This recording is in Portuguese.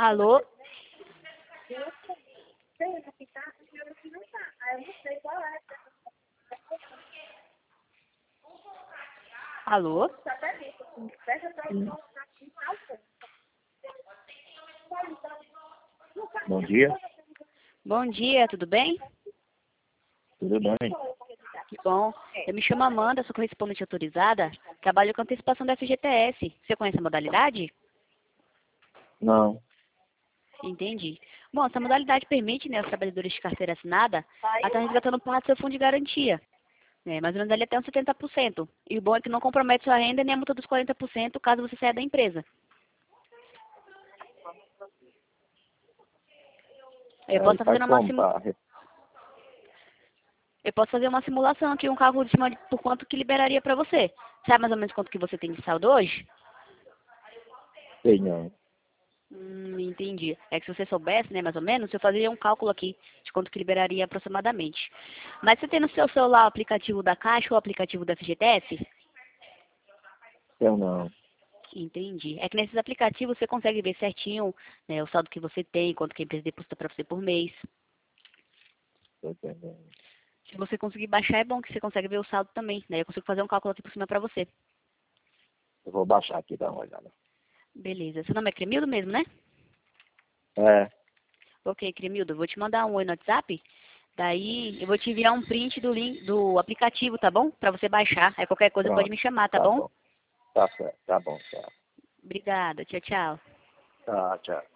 Alô? Alô? Bom dia. Bom dia, tudo bem? Tudo bem? Que bom. Eu me chamo Amanda, sou correspondente autorizada. Trabalho com antecipação da FGTS. Você conhece a modalidade? Não. Entendi. Bom, essa modalidade permite, né, aos trabalhadores de carteira assinada a estar resgatando parte do seu fundo de garantia. Mais ou menos ali até uns 70%. E o bom é que não compromete sua renda nem a multa dos 40% caso você saia da empresa. Eu posso estar fazendo Eu posso fazer uma simulação aqui, um cálculo de cima por quanto que liberaria para você. Sabe mais ou menos quanto que você tem de saldo hoje? Sei não. Entendi. É que se você soubesse, né, mais ou menos, eu fazia um cálculo aqui de quanto que liberaria aproximadamente. Mas você tem no seu celular o aplicativo da Caixa ou o aplicativo da FGTS? Eu não. Entendi. É que nesses aplicativos você consegue ver certinho, né, o saldo que você tem, quanto que a empresa deposita para você por mês. Tô entendendo. Se você conseguir baixar, é bom que você consegue ver o saldo também, né? Eu consigo fazer um cálculo aqui por cima para você. Eu vou baixar aqui e dar uma olhada. Beleza. Seu nome é Cremildo mesmo, né? É. Ok, Cremildo, eu vou te mandar um oi no WhatsApp. Daí eu vou te enviar um print do link do aplicativo, tá bom? Para você baixar. Aí qualquer coisa pode Pronto. me chamar, tá Tá bom? bom. Tá certo. Tá bom, tchau. Obrigada. Tchau, tchau. Tá, tchau.